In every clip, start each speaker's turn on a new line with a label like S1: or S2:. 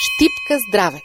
S1: Щипка здраве!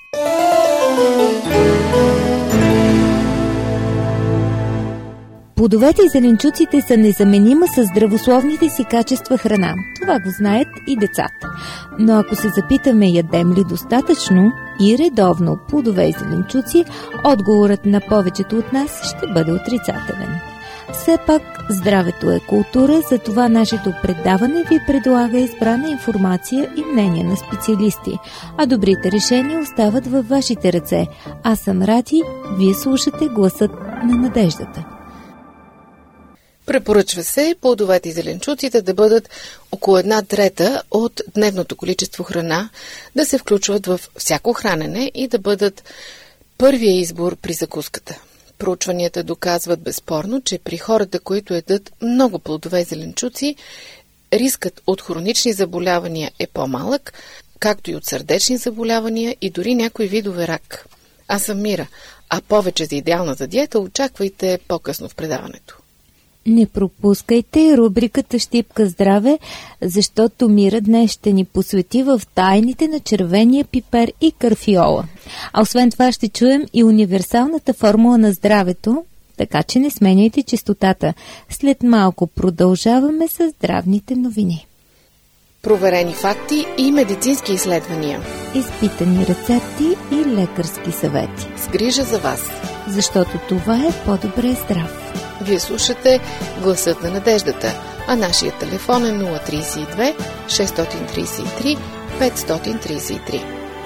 S2: Плодовете и зеленчуците са незаменима със здравословните си качества храна. Това го знаят и децата. Но ако се запитаме ядем ли достатъчно и редовно плодове и зеленчуци, отговорът на повечето от нас ще бъде отрицателен. Все пак здравето е култура, затова нашето предаване ви предлага избрана информация и мнение на специалисти, а добрите решения остават във вашите ръце. Аз съм Ради, вие слушате гласът на надеждата.
S1: Препоръчва се плодовете и зеленчуците да бъдат около 1/3 от дневното количество храна, да се включват в всяко хранене и да бъдат първия избор при закуската. Проучванията доказват безспорно, че при хората, които ядат много плодове и зеленчуци, рискът от хронични заболявания е по-малък, както и от сърдечни заболявания и дори някои видове рак. Аз съм Мира, а повече за идеалната диета очаквайте по-късно в предаването.
S2: Не пропускайте рубриката Щипка здраве, защото Мира днес ще ни посвети в тайните на червения пипер и карфиола. А освен това ще чуем и универсалната формула на здравето, така че не сменяйте честотата. След малко продължаваме с здравните новини.
S1: Проверени факти и медицински изследвания.
S2: Изпитани рецепти и лекарски съвети.
S1: С грижа за вас.
S2: Защото това е по-добре здрав.
S1: Вие слушате Гласът на надеждата, а нашия телефон е 032 633 533.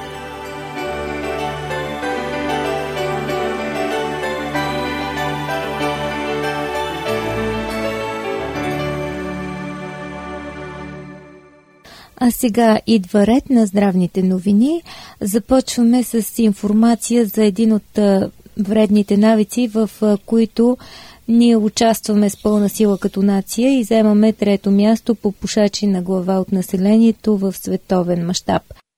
S2: А сега идва ред на здравните новини. Започваме с информация за един от вредните навици, в които ние участваме с пълна сила като нация и заемаме 3-то място по пушачи на глава от населението в световен мащаб.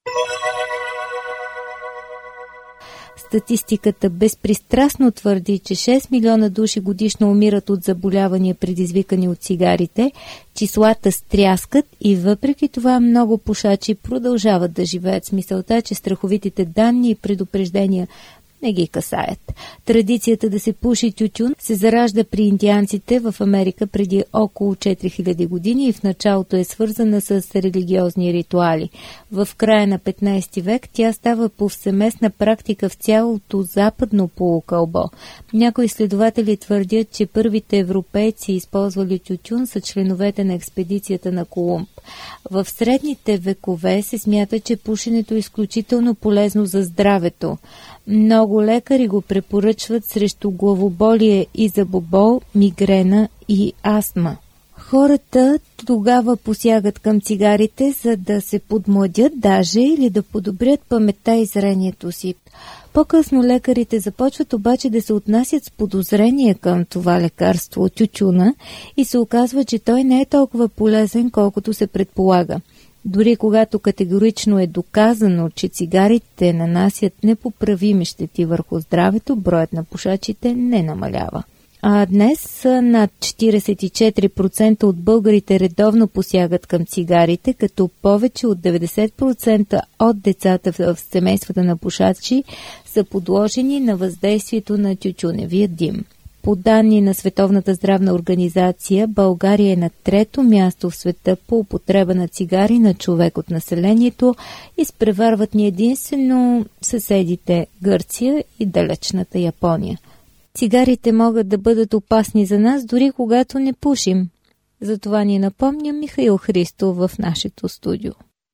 S2: Статистиката безпристрастно твърди, че 6 милиона души годишно умират от заболявания, предизвикани от цигарите. Числата стряскат и въпреки това много пушачи продължават да живеят с мисълта, че страховитите данни и предупреждения не ги касаят. Традицията да се пуши тютюн се заражда при индианците в Америка преди около 4000 години и в началото е свързана с религиозни ритуали. В края на 15 век тя става повсеместна практика в цялото западно полукълбо. Някои изследователи твърдят, че първите европейци използвали тютюн са членовете на експедицията на Колумб. В средните векове се смята, че пушенето е изключително полезно за здравето. Много лекари го препоръчват срещу главоболие и зъбобол, мигрена и астма. Хората тогава посягат към цигарите, за да се подмладят даже или да подобрят паметта и зрението си. По-късно лекарите започват обаче да се отнасят с подозрение към това лекарство, тютюна, и се оказва, че той не е толкова полезен, колкото се предполага. Дори когато категорично е доказано, че цигарите нанасят непоправими щети върху здравето, броят на пушачите не намалява. А днес над 44% от българите редовно посягат към цигарите, като повече от 90% от децата в семействата на пушачи са подложени на въздействието на тютюневия дим. По данни на Световната здравна организация, България е на 3-то място в света по употреба на цигари на човек от населението. Изпреварват ни единствено съседите Гърция и далечната Япония. Цигарите могат да бъдат опасни за нас, дори когато не пушим. Затова ни напомня Михаил Христов в нашето студио.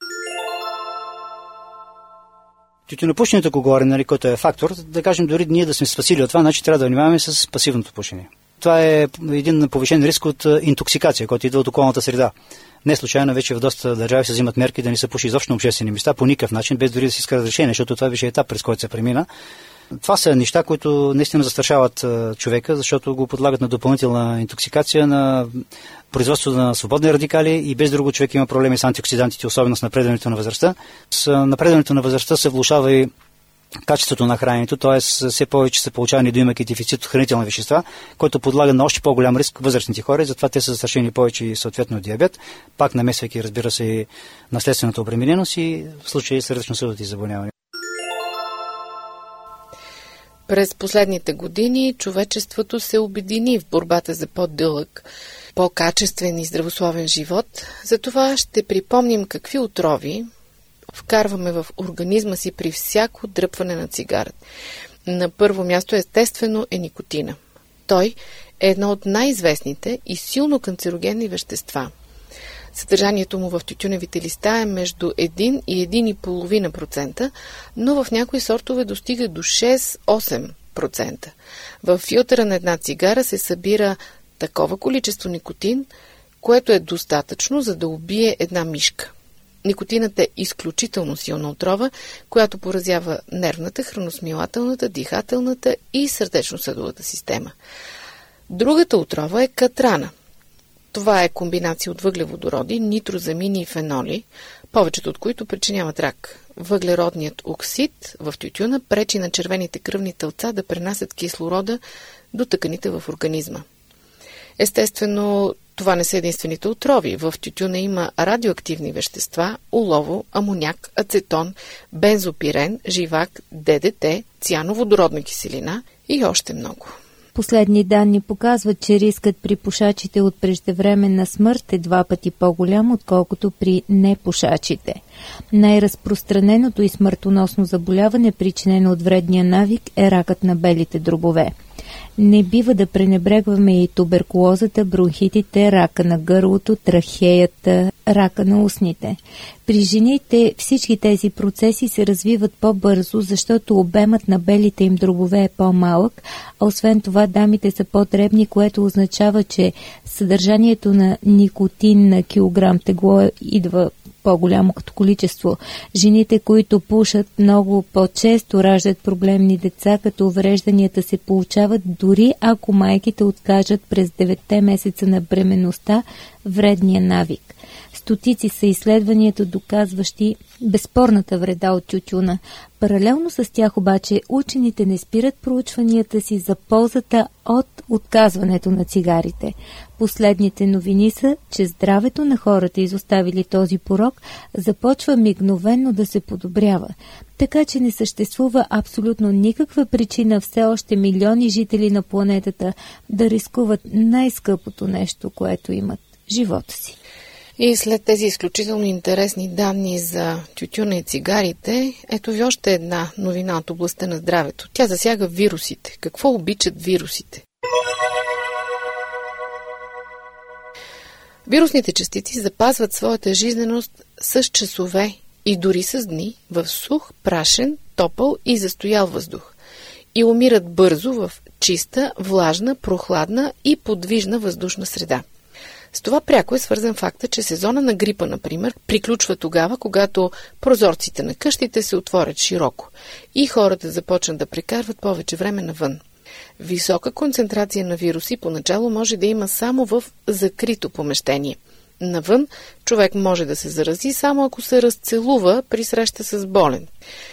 S3: Тютюнопушенето, ако говорим, който е фактор, да кажем, дори ние да сме спасили от това, значи трябва да внимаваме с пасивното пушене. Това е един повишен риск от интоксикация, който идва от околната среда. Не случайно вече в доста държави се взимат мерки да не се пуши изобщо на обществени места по никакъв начин, без дори да се иска разрешение, защото това беше етап, през който се премина. Това са неща, които наистина застрашават човека, защото го подлагат на допълнителна интоксикация, на производство на свободни радикали и без друго човек има проблеми с антиоксидантите, особено с напредването на възрастта. С напредването на възрастта се влошава и качеството на храненето, т.е. все повече се получава недоимък и дефицит от хранителни вещества, който подлага на още по-голям риск възрастните хора, и затова те са застрашени повече и съответно от диабет, пак намесвайки, разбира се, и наследствената обремененост и в случаи сърдечно-съдови заболявания.
S1: През последните години човечеството се обедини в борбата за по-дълъг, по-качествен и здравословен живот. Затова ще припомним какви отрови вкарваме в организма си при всяко дръпване на цигарата. На първо място естествено е никотина. Той е едно от най-известните и силно канцерогенни вещества. Съдържанието му в тютюневите листа е между 1 и 1,5%, но в някои сортове достига до 6-8%. В филтъра на една цигара се събира такова количество никотин, което е достатъчно, за да убие една мишка. Никотинът е изключително силна отрова, която поразява нервната, храносмилателната, дихателната и сърдечно-съдовата система. Другата отрова е катрана. Това е комбинация от въглеводороди, нитрозамини и феноли, повечето от които причиняват рак. Въглеродният оксид в тютюна пречи на червените кръвни тълца да пренасят кислорода до тъканите в организма. Естествено, това не са единствените отрови. В тютюна има радиоактивни вещества, олово, амоняк, ацетон, бензопирен, живак, ДДТ, циановодородна киселина и още много.
S2: Последни данни показват, че рискът при пушачите от преждевременна смърт е 2 пъти по-голям, отколкото при непушачите. Най-разпространеното и смъртоносно заболяване, причинено от вредния навик, е ракът на белите дробове. Не бива да пренебрегваме и туберкулозата, бронхитите, рака на гърлото, трахеята, рака на устните. При жените всички тези процеси се развиват по-бързо, защото обемът на белите им дробове е по-малък, а освен това дамите са по-дребни, което означава, че съдържанието на никотин на килограм тегло идва по-голямо като количество. Жените, които пушат, много по-често раждат проблемни деца, като уврежданията се получават дори ако майките откажат през 9 месеца на бременността вредния навик. Стотици са изследванията, доказващи безспорната вреда от тютюна. Паралелно с тях обаче учените не спират проучванията си за ползата от отказването на цигарите. Последните новини са, че здравето на хората, изоставили този порок, започва мигновено да се подобрява. Така че не съществува абсолютно никаква причина все още милиони жители на планетата да рискуват най-скъпото нещо, което имат – живота си.
S1: И след тези изключително интересни данни за тютюна и цигарите, ето ви още една новина от областта на здравето. Тя засяга вирусите. Какво обичат вирусите? Вирусните частици запазват своята жизненост с часове и дори с дни в сух, прашен, топъл и застоял въздух и умират бързо в чиста, влажна, прохладна и подвижна въздушна среда. С това пряко е свързан факта, че сезона на грипа, например, приключва тогава, когато прозорците на къщите се отворят широко и хората започнат да прекарват повече време навън. Висока концентрация на вируси поначало може да има само в закрито помещение. Навън човек може да се зарази само ако се разцелува при среща с болен.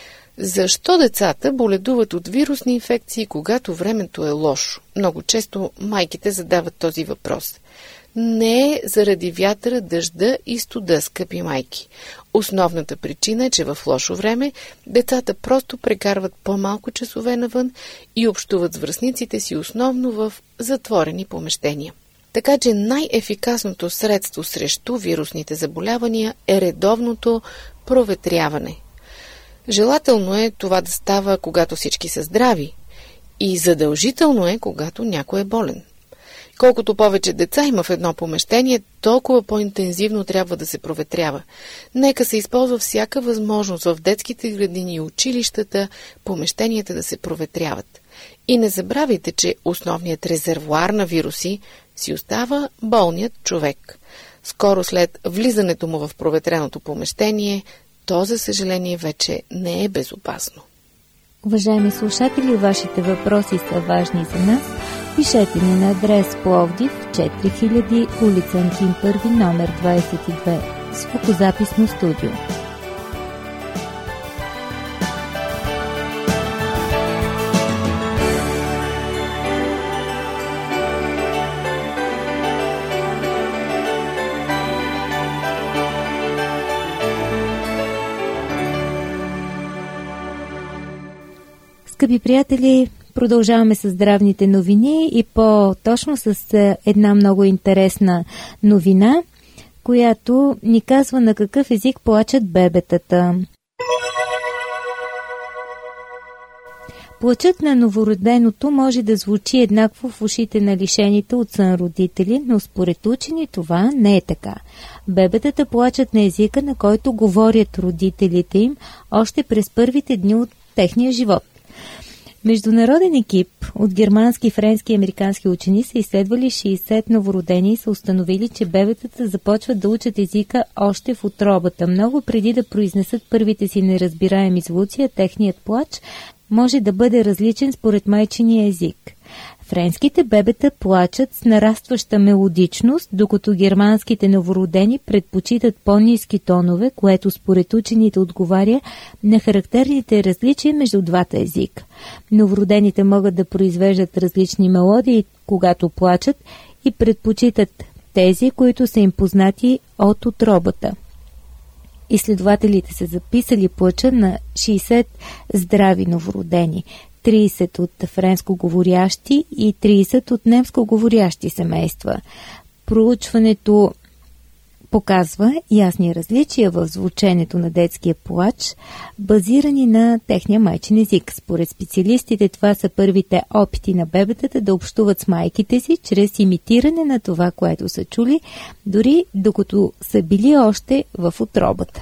S1: Защо децата боледуват от вирусни инфекции, когато времето е лошо? Много често майките задават този въпрос. Не е заради вятъра, дъжда и студа, скъпи майки. Основната причина е, че в лошо време децата просто прекарват по-малко часове навън и общуват с връстниците си основно в затворени помещения. Така че най-ефикасното средство срещу вирусните заболявания е редовното проветряване. Желателно е това да става, когато всички са здрави, и задължително е, когато някой е болен. Колкото повече деца има в едно помещение, толкова по-интензивно трябва да се проветрява. Нека се използва всяка възможност в детските градини и училищата помещенията да се проветряват. И не забравяйте, че основният резервоар на вируси си остава болният човек. Скоро след влизането му в проветреното помещение, то, за съжаление, вече не е безопасно.
S2: Уважаеми слушатели, вашите въпроси са важни за нас. Пишете ни на адрес Пловдив, 4000, улица Антим 1, номер 22, звукозаписно студио. Скъпи приятели, Продължаваме с здравните новини и по-точно с една много интересна новина, която ни казва на какъв език плачат бебетата. Плачът на новороденото може да звучи еднакво в ушите на лишените от сън родители, но според учени това не е така. Бебетата плачат на езика, на който говорят родителите им още през първите дни от техния живот. Международен екип от германски, френски и американски учени са изследвали 60 новородени и са установили, че бебетата започват да учат езика още в утробата, много преди да произнесат първите си неразбираеми звуци, а техният плач може да бъде различен според майчиния език. Френските бебета плачат с нарастваща мелодичност, докато германските новородени предпочитат по-ниски тонове, което според учените отговаря на характерните различия между двата езика. Новородените могат да произвеждат различни мелодии, когато плачат, и предпочитат тези, които са им познати от утробата. Изследователите са записали плача на 60 здрави новородени, 30 от френско-говорящи и 30 от немско-говорящи семейства. Проучването показва ясни различия в звученето на детския плач, базирани на техния майчин език. Според специалистите това са първите опити на бебетата да общуват с майките си чрез имитиране на това, което са чули, дори докато са били още в утробата.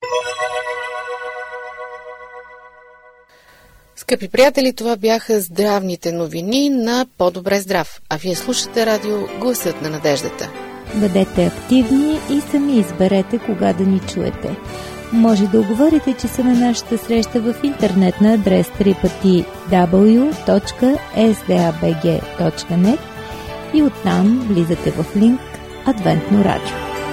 S1: Скъпи приятели, това бяха здравните новини на По-добре здрав. А вие слушате радио Гласът на надеждата.
S2: Бъдете активни и сами изберете кога да ни чуете. Може да уговорите часа на нашата среща в интернет на адрес www.sdabg.net и оттам влизате в линк Адвентно радио.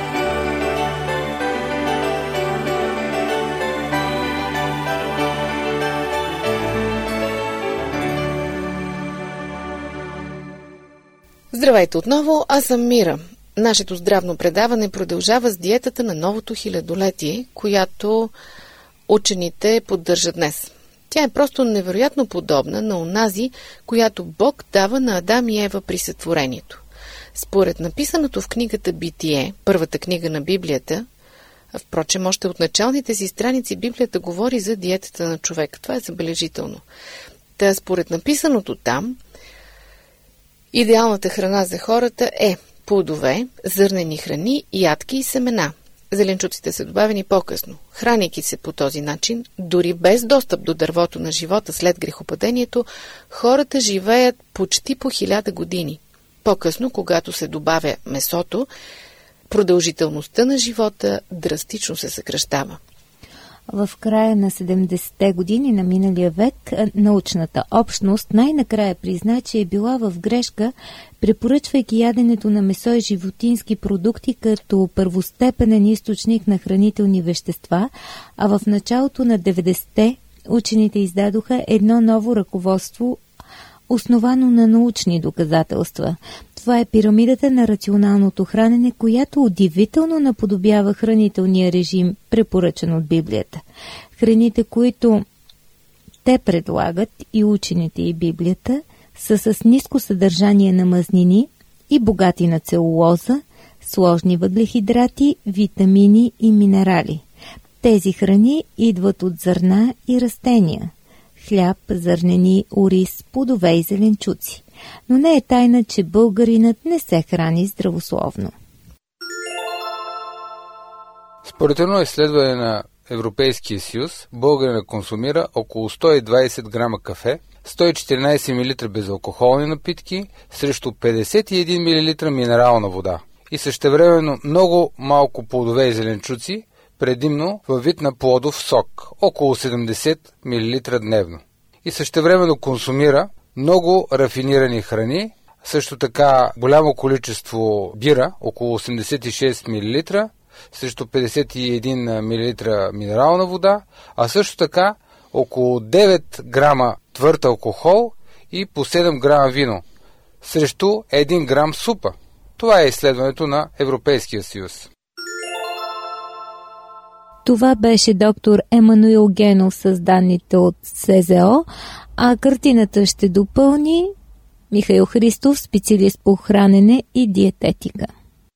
S1: Здравейте отново, аз съм Мира. Нашето здравно предаване продължава с диетата на новото хилядолетие, която учените поддържат днес. Тя е просто невероятно подобна на онази, която Бог дава на Адам и Ева при сътворението. Според написаното в книгата Битие, първата книга на Библията, впрочем, още от началните си страници Библията говори за диетата на човека. Това е забележително. Та според написаното там, идеалната храна за хората е плодове, зърнени храни, ядки и семена. Зеленчуците са добавени по-късно. Храняйки се по този начин, дори без достъп до дървото на живота след грехопадението, хората живеят почти по 1000 години. По-късно, когато се добавя месото, продължителността на живота драстично се съкращава.
S2: В края на 70-те години на миналия век научната общност най-накрая призна, че е била в грешка, препоръчвайки яденето на месо и животински продукти като първостепенен източник на хранителни вещества, а в началото на 90-те учените издадоха едно ново ръководство, основано на научни доказателства. Това е пирамидата на рационалното хранене, която удивително наподобява хранителния режим, препоръчан от Библията. Храните, които те предлагат, и учените, и Библията, са с ниско съдържание на мазнини и богати на целулоза, сложни въглехидрати, витамини и минерали. Тези храни идват от зърна и растения – хляб, зърнени, ориз, плодове и зеленчуци. Но не е тайна, че българинът не се храни здравословно.
S4: Според едно изследване на Европейския съюз, българинът консумира около 120 грама кафе, 114 мл безалкохолни напитки срещу 51 мл минерална вода и същевременно много малко плодове и зеленчуци, предимно във вид на плодов сок, около 70 мл дневно. И същевременно консумира много рафинирани храни, също така голямо количество бира, около 86 мл, срещу 51 мл минерална вода, а също така около 9 грама твърд алкохол и по 7 грама вино, срещу 1 грам супа. Това е изследването на Европейския съюз.
S2: Това беше доктор Емануил Генов с данните от СЗО, а картината ще допълни Михаил Христов, специалист по хранене и диететика.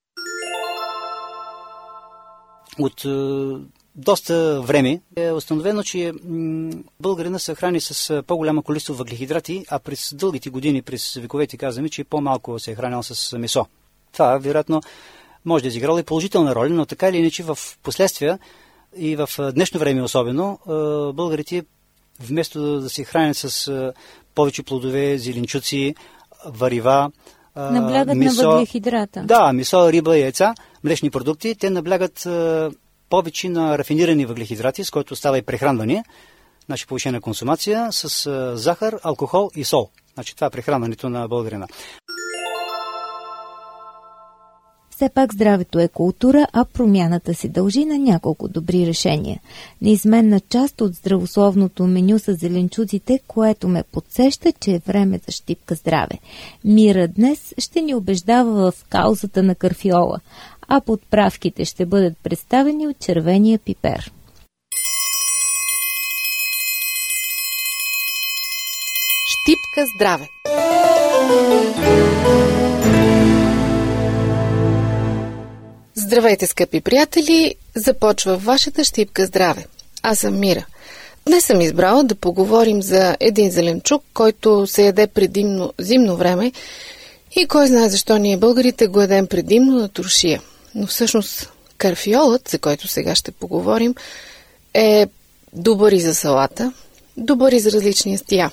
S3: От доста време е установено, че българина се храни с по-голямо количество въглехидрати, а през дългите години, през вековете казваме, че по-малко се е хранил с месо. Това, вероятно, може да е изиграло и положителна роля, но така или иначе в последствия и в днешно време особено, българите вместо да се хранят с повече плодове, зеленчуци, варива,
S2: наблягат
S3: месо,
S2: на въглехидрата.
S3: Да, месо, риба, яйца, млечни продукти, те наблягат повече на рафинирани въглехидрати, с който става и прехранване, значи повишена консумация с захар, алкохол и сол. Значи това е прехранването на българина.
S2: Все пак здравето е култура, а промяната се дължи на няколко добри решения. Неизменна част от здравословното меню са зеленчуците, което ме подсеща, че е време за щипка здраве. Мира днес ще ни убеждава в каузата на карфиола, а подправките ще бъдат представени от червения пипер.
S1: Щипка здраве. Здравейте, скъпи приятели! Започва вашата щипка здраве. Аз съм Мира. Днес съм избрала да поговорим за един зеленчук, който се яде предимно зимно време и кой знае защо ние българите го ядем предимно на туршия. Но всъщност карфиолът, за който сега ще поговорим, е добър и за салата, добър и за различни ястия.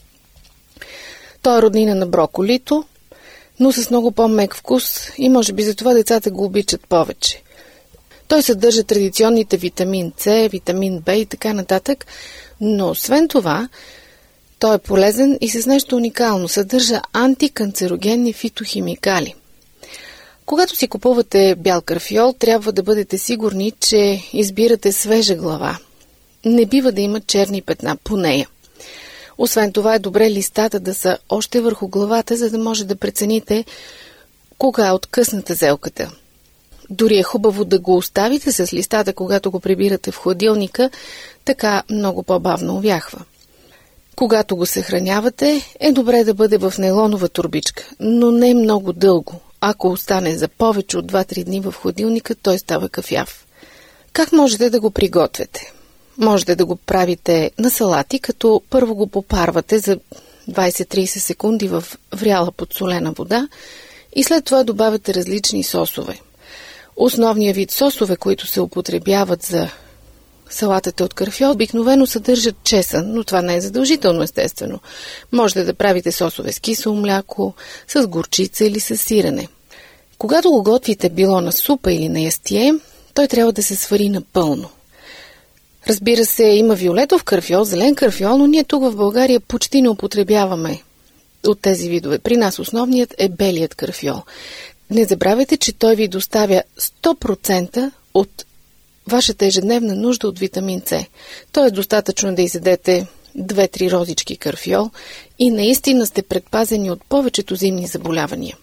S1: Той е роднина на броколито, но с много по-мек вкус и може би затова децата го обичат повече. Той съдържа традиционните витамин С, витамин Б и така нататък, но освен това, той е полезен и с нещо уникално. Съдържа антиканцерогенни фитохимикали. Когато си купувате бял карфиол, трябва да бъдете сигурни, че избирате свежа глава. Не бива да има черни петна по нея. Освен това е добре листата да са още върху главата, за да може да прецените кога е откъсната зелката. Дори е хубаво да го оставите с листата, когато го прибирате в хладилника, така много по-бавно увяхва. Когато го съхранявате, е добре да бъде в нейлонова турбичка, но не много дълго. Ако остане за повече от 2-3 дни в хладилника, той става кафяв. Как можете да го приготвяте? Можете да го правите на салати, като първо го попарвате за 20-30 секунди в вряла подсолена вода и след това добавяте различни сосове. Основният вид сосове, които се употребяват за салатата от карфиол, обикновено съдържат чесън, но това не е задължително, естествено. Можете да правите сосове с кисело мляко, с горчица или с сирене. Когато го готвите било на супа или на ястие, той трябва да се свари напълно. Разбира се, има виолетов карфиол, зелен карфиол, но ние тук в България почти не употребяваме от тези видове. При нас основният е белият карфиол. Не забравяйте, че той ви доставя 100% от вашата ежедневна нужда от витамин С. То е достатъчно да изядете 2-3 розички карфиол и наистина сте предпазени от повечето зимни заболявания.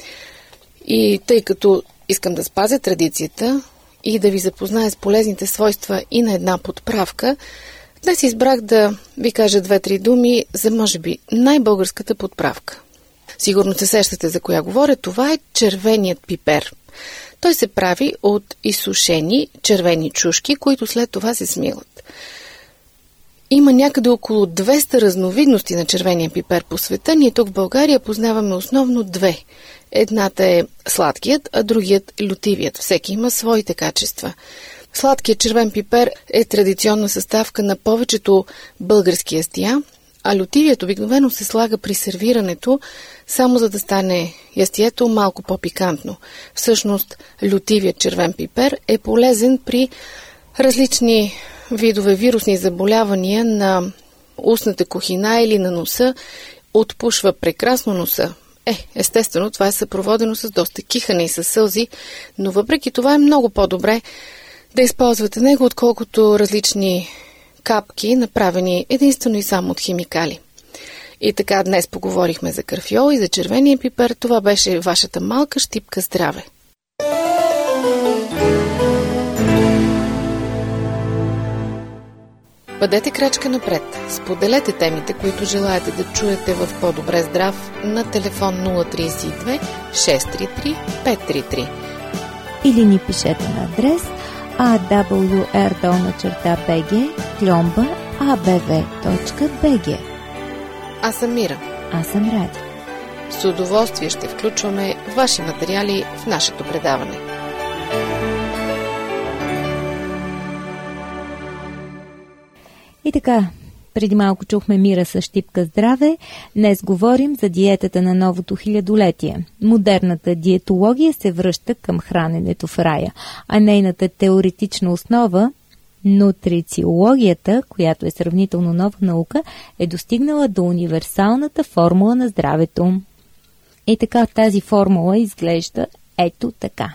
S1: И тъй като искам да спазя традицията и да ви запозная с полезните свойства и на една подправка, днес избрах да ви кажа 2-3 думи за, може би, най-българската подправка. Сигурно се сещате за коя говоря. Това е червеният пипер. Той се прави от изсушени червени чушки, които след това се смилат. Има някъде около 200 разновидности на червения пипер по света. Ние тук в България познаваме основно две. Едната е сладкият, а другият лютивият. Всеки има своите качества. Сладкият червен пипер е традиционна съставка на повечето български ястия, а лютивият обикновено се слага при сервирането, само за да стане ястието малко по-пикантно. Всъщност, лютивият червен пипер е полезен при различни видове вирусни заболявания на устната кухина или на носа, отпушва прекрасно носа. Естествено, това е съпроводено с доста кихане и с сълзи, но въпреки това е много по-добре да използвате него, отколкото различни капки, направени единствено и само от химикали. И така, днес поговорихме за карфиол и за червения пипер. Това беше вашата малка щипка здраве. Бъдете крачка напред. Споделете темите, които желаете да чуете в По-добре здрав на телефон 032 633 533.
S2: Или ни пишете на адрес awr@bg@abv.bg.
S1: Аз съм Мира.
S2: Аз съм Ради.
S1: С удоволствие ще включваме ваши материали в нашето предаване.
S2: И така, преди малко чухме Мира с щипка здраве. Днес говорим за диетата на новото хилядолетие. Модерната диетология се връща към храненето в рая, а нейната теоретична основа, нутрициологията, която е сравнително нова наука, е достигнала до универсалната формула на здравето. И така тази формула изглежда ето така.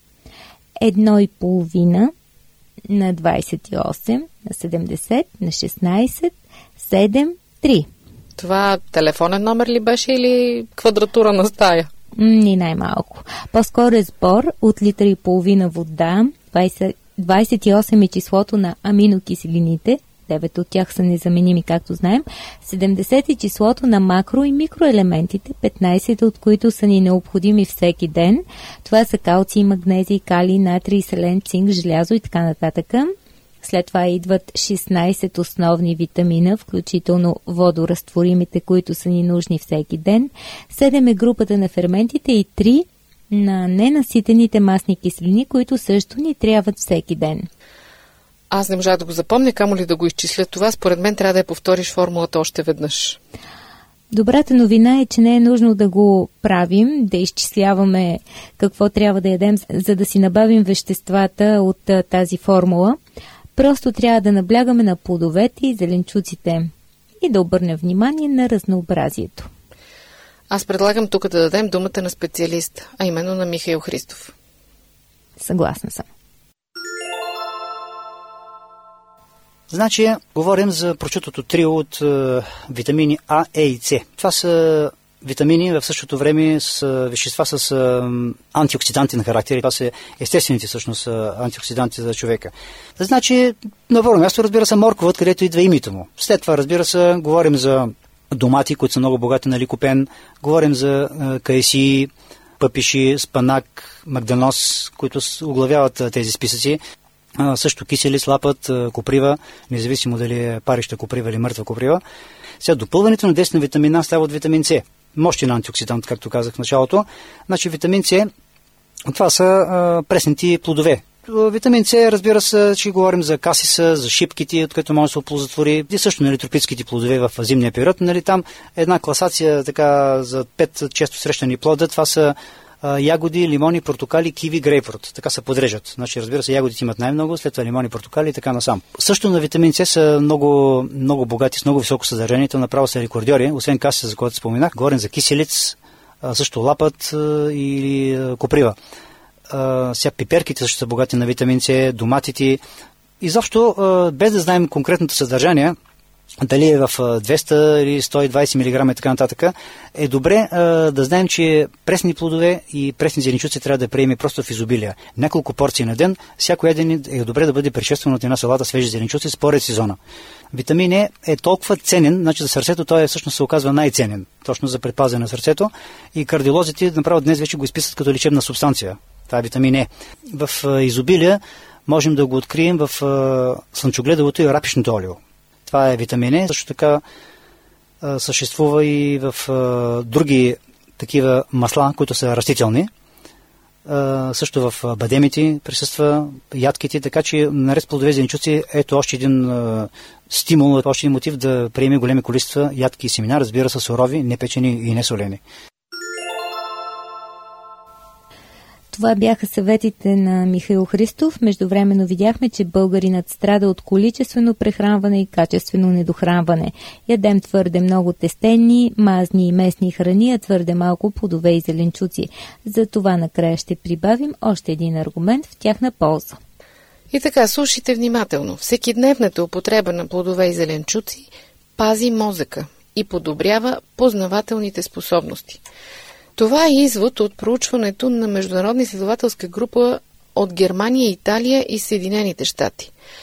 S2: 1,5 на 28, на 70, на 16, 7, 3.
S1: Това телефонен номер ли беше или квадратура на стая?
S2: Ни най-малко. По-скоро е сбор от литър и половина вода, 28 е числото на аминокиселините, 9 от тях са незаменими, както знаем, 70 е числото на макро- и микроелементите, 15 от които са ни необходими всеки ден. Това са калций, магнезий, калий, натрий, селен, цинк, желязо и така нататък. След това идват 16 основни витамина, включително водоразтворимите, които са ни нужни всеки ден. 7 е групата на ферментите и 3 на ненаситените масни киселини, които също ни трябват всеки ден.
S1: Аз не можах да го запомня, камо ли да го изчисля това. Според мен трябва да я повториш формулата още веднъж.
S2: Добрата новина е, че не е нужно да го правим, да изчисляваме какво трябва да ядем, за да си набавим веществата от тази формула. Просто трябва да наблягаме на плодовете и зеленчуците и да обърнем внимание на разнообразието.
S1: Аз предлагам тук да дадем думата на специалист, а именно на Михаил Христов.
S2: Съгласна съм.
S3: Значи, говорим за прочутото трио от витамини А, Е и С. Това са витамини в същото време с вещества с антиоксидантен характер. Това са естествените всъщност антиоксиданти за човека. Значи, на първо място, разбира се, морковът, където идва името му. След това, разбира се, говорим за домати, които са много богати на ликопен. Говорим за кайсии, пъпиши, спанак, магданоз, които оглавяват тези списъци. Също кисели, слапът, коприва, независимо дали е пареща коприва или мъртва коприва. Сега допълването на десна витамина става от витамин С. Мощен антиоксидант, както казах в началото. Значи витамин С, това са пресните плодове. Витамин С, разбира се, че говорим за касиса, за шипките, от които може да се оползотвори. И също, нали, тропическите плодове в зимния период. Нали, там една класация така за 5 често срещани плода. Това са ягоди, лимони, портокали, киви, грейпфрут. Така се подрежат. Значи, разбира се, ягодите имат най-много, след това лимони, портокали и така насам. Също на витамин С са много, много богати, с много високо съдържание. То направо са рекордьори, освен касиса, за който споменах. Говорим за киселиц, също лапът или коприва. Сега пиперките също са богати на витамин С, доматите. Изобщо, без да знаем конкретното съдържание, дали е в 200 или 120 мг и така нататък, е добре да знаем, че пресни плодове и пресни зеленчуци трябва да приеме просто в изобилие. Няколко порции на ден, всяко ядене е добре да бъде предшествано от една салата свежи зеленчуци според сезона. Витамин Е е толкова ценен, значи за сърцето той всъщност се оказва най-ценен, точно за предпазване на сърцето, и кардиолозите направо днес вече го изписват като лечебна субстанция. Това е витамин Е. В изобилие можем да го открием в слънчогледалото и рапишното олио. Това е витамин Е. Също така съществува и в други такива масла, които са растителни. Също в бадемите присъства, ядките, така че наред с плодове зеленчуци ето още един стимул, още един мотив да приеме големи количества ядки и семена, разбира се, сурови, непечени и несолени.
S2: Това бяха съветите на Михаил Христов. Междувременно видяхме, че българинът страда от количествено прехранване и качествено недохранване. Ядем твърде много тестени, мазни и местни храни, а твърде малко плодове и зеленчуци. За това накрая ще прибавим още един аргумент в тяхна полза.
S1: И така, слушайте внимателно. Всекидневната употреба на плодове и зеленчуци пази мозъка и подобрява познавателните способности. Това е извод от проучването на международна изследователска група от Германия, Италия и Съединените щати.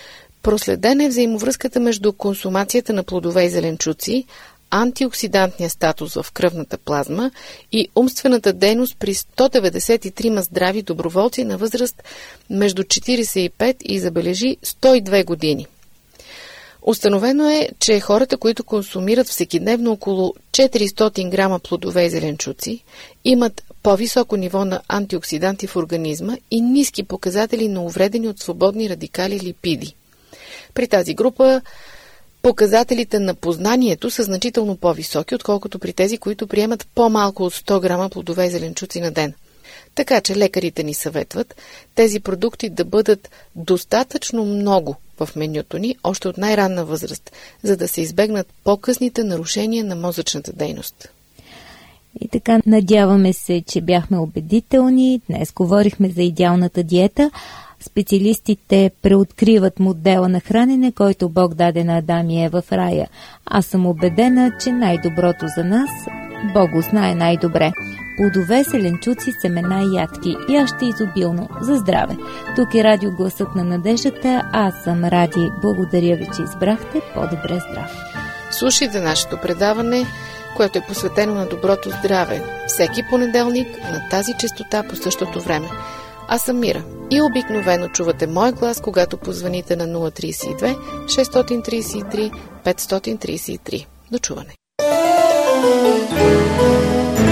S1: Проследена е взаимовръзката между консумацията на плодове и зеленчуци, антиоксидантния статус в кръвната плазма и умствената дейност при 193 здрави доброволци на възраст между 45 и, забележи, 102 години. Установено е, че хората, които консумират всекидневно около 400 грама плодове и зеленчуци, имат по-високо ниво на антиоксиданти в организма и ниски показатели на увредени от свободни радикали липиди. При тази група показателите на познанието са значително по-високи, отколкото при тези, които приемат по-малко от 100 грама плодове и зеленчуци на ден. Така че лекарите ни съветват тези продукти да бъдат достатъчно много в менюто ни още от най-ранна възраст, за да се избегнат по-късните нарушения на мозъчната дейност.
S2: И така, надяваме се, че бяхме убедителни. Днес говорихме за идеалната диета. Специалистите преоткриват модела на хранене, който Бог даде на Адам и Ева в рая. Аз съм убедена, че най-доброто за нас Бог го знае най-добре. Плодове, зеленчуци, семена и ядки. Яще изобилно. За здраве! Тук е радио Гласът на надеждата. Аз съм Ради. Благодаря ви, че избрахте по-добре здрав.
S1: Слушайте нашето предаване, което е посветено на доброто здраве. Всеки понеделник на тази честота по същото време. Аз съм Мира и обикновено чувате мой глас, когато позвоните на 032 633 533. До чуване!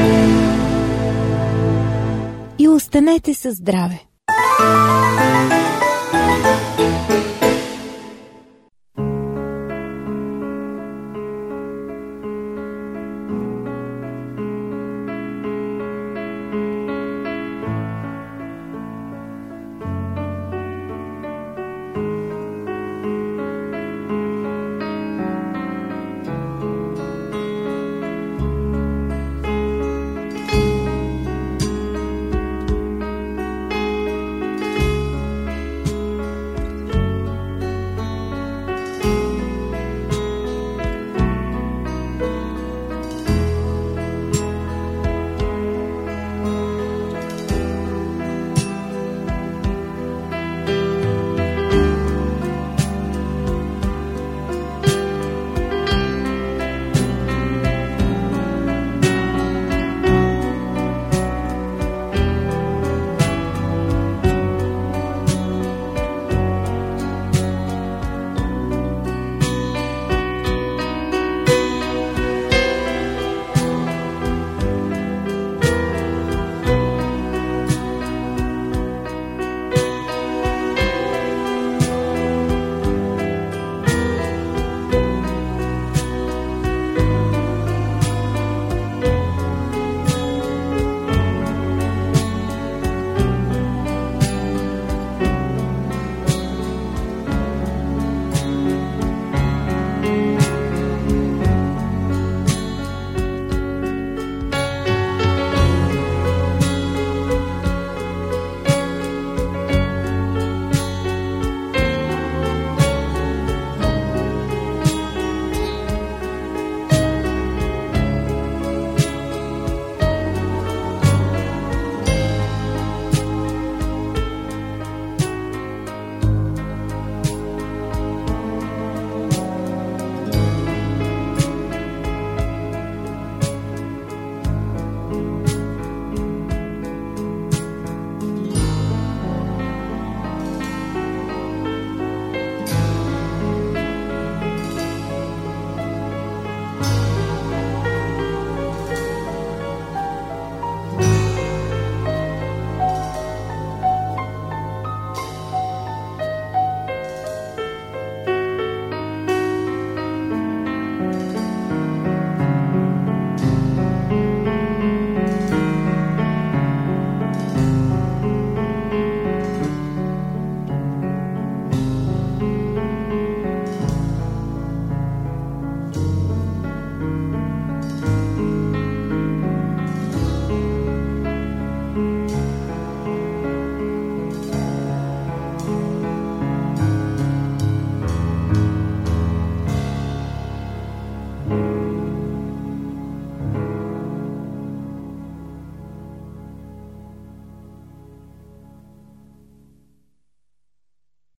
S2: И останете със здраве!